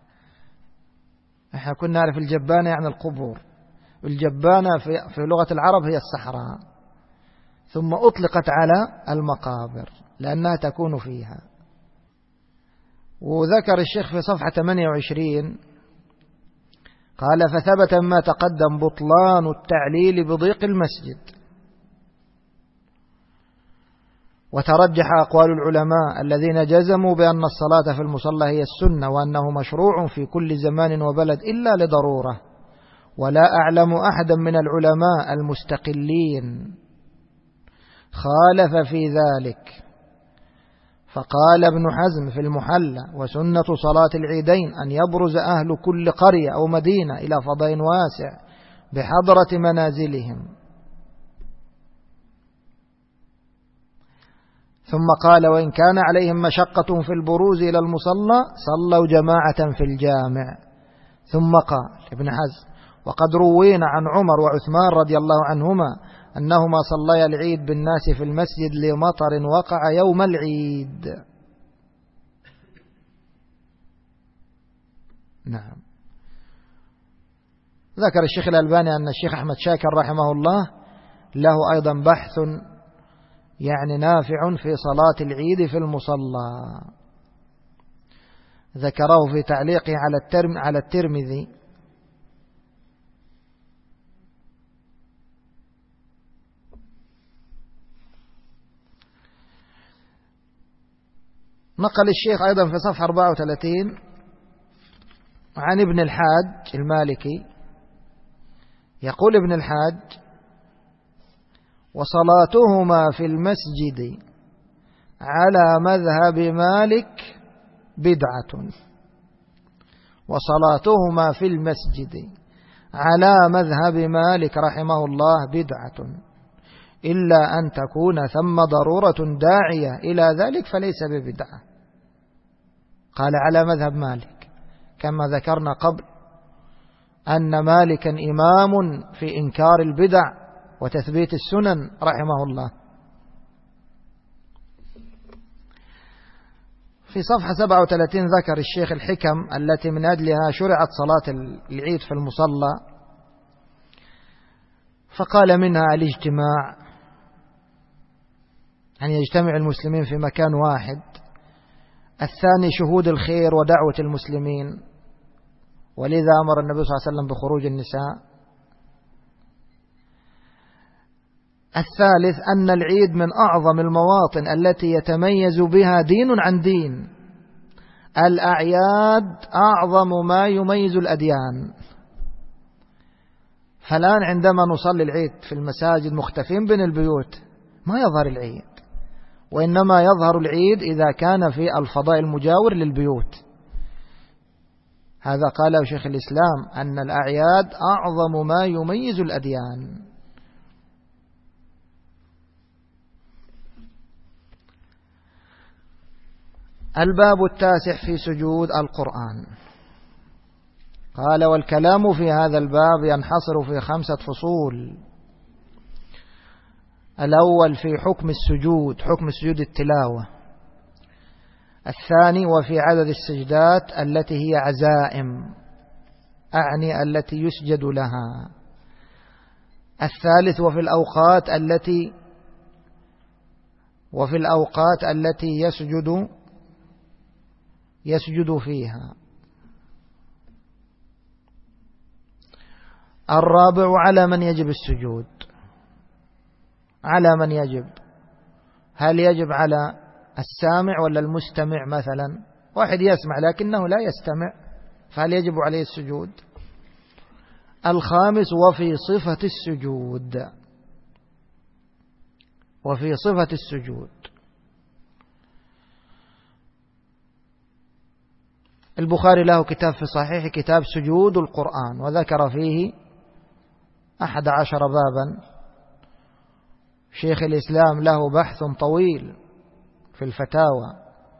احنا كنا نعرف الجبانة يعني القبور، الجبانة في لغة العرب هي الصحراء، ثم أطلقت على المقابر لأنها تكون فيها. وذكر الشيخ في صفحة 28 قال فثبت ما تقدم بطلان التعليل بضيق المسجد، وترجح أقوال العلماء الذين جزموا بأن الصلاة في المصلى هي السنة، وأنه مشروع في كل زمان وبلد إلا لضرورة. ولا أعلم أحدا من العلماء المستقلين خالف في ذلك. فقال ابن حزم في المحلى وسنة صلاة العيدين أن يبرز أهل كل قرية أو مدينة إلى فضاء واسع بحضرة منازلهم. ثم قال وإن كان عليهم مشقة في البروز إلى المصلى صلوا جماعة في الجامع. ثم قال ابن حزم وقد روينا عن عمر وعثمان رضي الله عنهما أنهما صليا العيد بالناس في المسجد لمطر وقع يوم العيد. نعم. ذكر الشيخ الألباني أن الشيخ أحمد شاكر رحمه الله له أيضا بحث يعني نافع في صلاة العيد في المصلى. ذكره في تعليقه على الترمذي. نقل الشيخ أيضا في صفحة 34 عن ابن الحاج المالكي، يقول ابن الحاج: وصلاتهما في المسجد على مذهب مالك بدعة. وصلاتهما في المسجد على مذهب مالك رحمه الله بدعة، إلا أن تكون ثم ضرورة داعية إلى ذلك فليس ببدعة. قال على مذهب مالك، كما ذكرنا قبل أن مالكا إمام في إنكار البدع وتثبيت السنن رحمه الله. في صفحة 37 ذكر الشيخ الحكم التي من أجلها شرعت صلاة العيد في المصلى، فقال منها الاجتماع، أن يجتمع المسلمين في مكان واحد. الثاني شهود الخير ودعوة المسلمين، ولذا أمر النبي صلى الله عليه وسلم بخروج النساء. الثالث أن العيد من أعظم المواطن التي يتميز بها دين عن دين. الأعياد أعظم ما يميز الأديان. فالآن عندما نصلي العيد في المساجد مختفين بين البيوت ما يظهر العيد، وإنما يظهر العيد إذا كان في الفضاء المجاور للبيوت. هذا قاله شيخ الإسلام أن الأعياد أعظم ما يميز الأديان. الباب التاسع في سجود القرآن. قال: والكلام في هذا الباب ينحصر في 5 فصول. الأول في حكم السجود، حكم سجود التلاوة. الثاني وفي عدد السجدات التي هي عزائم، أعني التي يسجد لها. الثالث وفي الأوقات التي يسجد فيها. الرابع على من يجب السجود. على من يجب؟ هل يجب على السامع ولا المستمع؟ مثلا واحد يسمع لكنه لا يستمع، فهل يجب عليه السجود؟ الخامس وفي صفة السجود. وفي صفة السجود البخاري له كتاب في صحيح، كتاب سجود القرآن، وذكر فيه 11 بابا. شيخ الإسلام له بحث طويل في الفتاوى،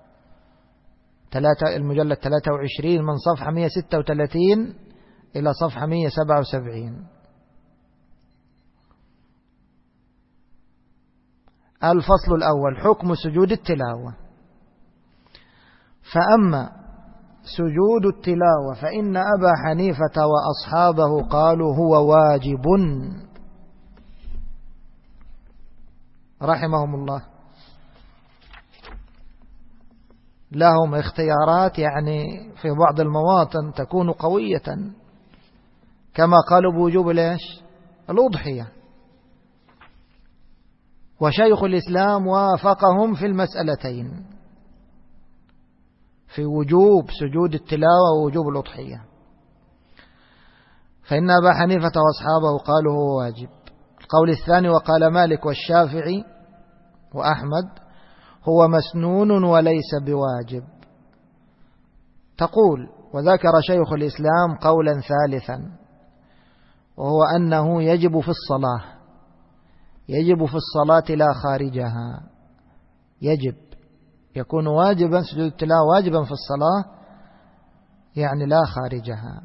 المجلد 23 من صفحة 136 إلى صفحة 177. الفصل الأول حكم سجود التلاوة. فأما سجود التلاوة فإن أبا حنيفة وأصحابه قالوا هو واجب رحمهم الله. لهم اختيارات، يعني في بعض المواطن تكون قوية، كما قالوا بوجوب الأضحية. وشيخ الإسلام وافقهم في المسألتين، في وجوب سجود التلاوة ووجوب الأضحية. فإن أبا حنيفة وأصحابه قالوا هو واجب. القول الثاني وقال مالك والشافعي وأحمد هو مسنون وليس بواجب. تقول: وذكر شيخ الإسلام قولا ثالثا، وهو أنه يجب في الصلاة، يجب في الصلاة لا خارجها. يجب، يكون واجبا، سجود التلاوة واجبا في الصلاة، يعني لا خارجها.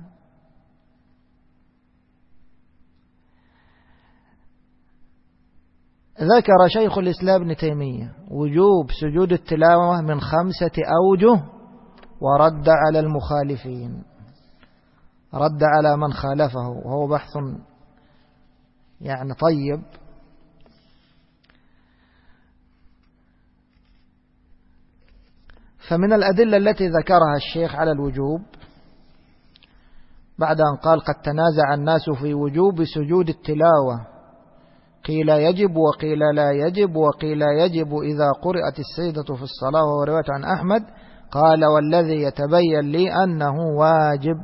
ذكر شيخ الإسلام ابن تيمية وجوب سجود التلاوة من 5 أوجه، ورد على المخالفين، رد على من خالفه، وهو بحث يعني طيب. فمن الأدلة التي ذكرها الشيخ على الوجوب بعد أن قال قد تنازع الناس في وجوب سجود التلاوة، قيل يجب وقيل لا يجب وقيل يجب إذا قرأت السجدة في الصلاة، وهو رواية عن أحمد، قال والذي يتبين لي أنه واجب.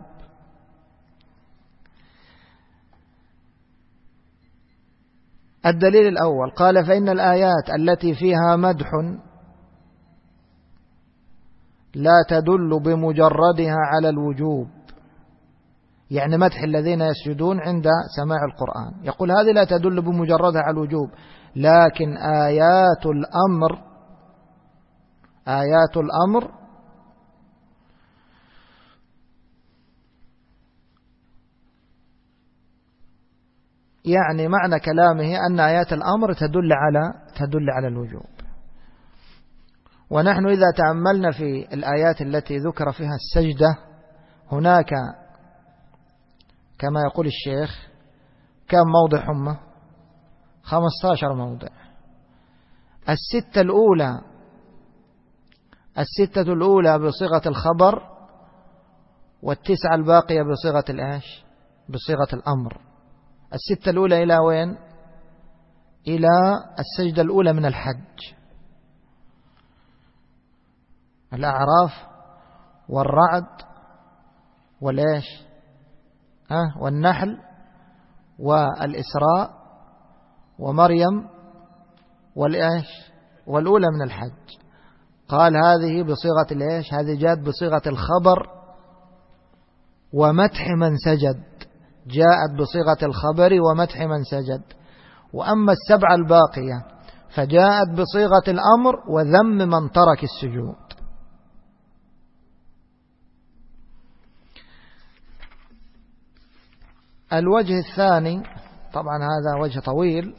الدليل الأول قال فإن الآيات التي فيها مدح لا تدل بمجردها على الوجوب، يعني مدح الذين يسجدون عند سماع القرآن، يقول هذه لا تدل بمجردها على الوجوب، لكن آيات الأمر يعني معنى كلامه أن آيات الأمر تدل على الوجوب. ونحن إذا تأملنا في الآيات التي ذكر فيها السجدة هناك كما يقول الشيخ كم موضع هم؟ 15 موضع. الستة الأولى بصيغة الخبر، والتسعة الباقية بصيغة الأمر. الستة الأولى إلى وين؟ إلى السجدة الأولى من الحج، الأعراف والرعد والنحل والإسراء ومريم والأولى من الحج. قال هذه بصيغة هذه جاءت بصيغة الخبر ومدح من سجد، جاءت بصيغة الخبر ومدح من سجد. وأما السبعة الباقية فجاءت بصيغة الأمر وذم من ترك السجود. الوجه الثاني، طبعا هذا وجه طويل،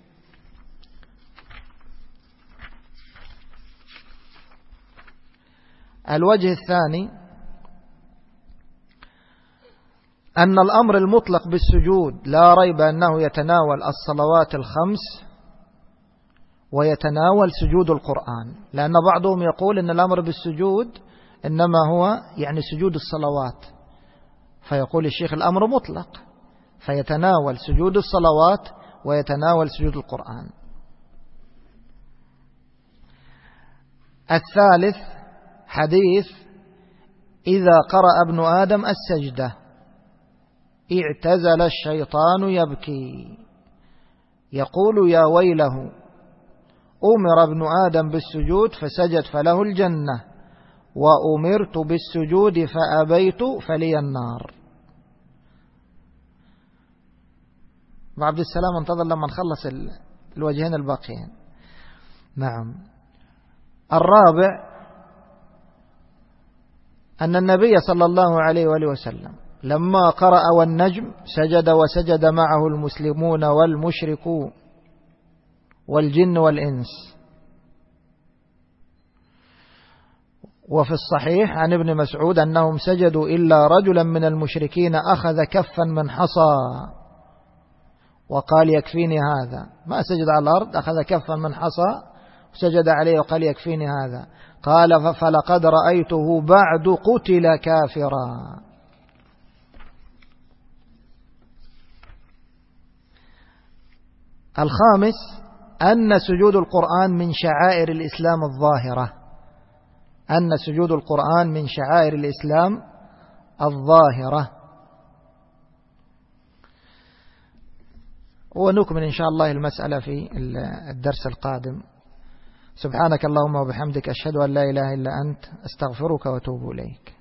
الوجه الثاني أن الأمر المطلق بالسجود لا ريب أنه يتناول الصلوات الخمس ويتناول سجود القرآن، لأن بعضهم يقول أن الأمر بالسجود إنما هو يعني سجود الصلوات، فيقول الشيخ الأمر مطلق فيتناول سجود الصلوات ويتناول سجود القرآن. الثالث حديث إذا قرأ ابن آدم السجدة اعتزل الشيطان يبكي، يقول يا ويله أمر ابن آدم بالسجود فسجد فله الجنة، وأمرت بالسجود فأبيت فلي النار. عبد السلام انتظر لما نخلص الوجهين الباقيين. نعم. الرابع أن النبي صلى الله عليه وآله وسلم لما قرأ والنجم سجد، وسجد معه المسلمون والمشركون والجن والإنس. وفي الصحيح عن ابن مسعود أنهم سجدوا إلا رجلا من المشركين أخذ كفا من حصى وقال يكفيني هذا، ما سجد على الأرض، أخذ كفا من حصى وسجد عليه وقال يكفيني هذا. قال فلقد رأيته بعد قتل كافرا. الخامس أن سجود القرآن من شعائر الإسلام الظاهرة، أن سجود القرآن من شعائر الإسلام الظاهرة. ونكمل إن شاء الله المسألة في الدرس القادم. سبحانك اللهم وبحمدك أشهد أن لا إله إلا أنت أستغفرك وأتوب إليك.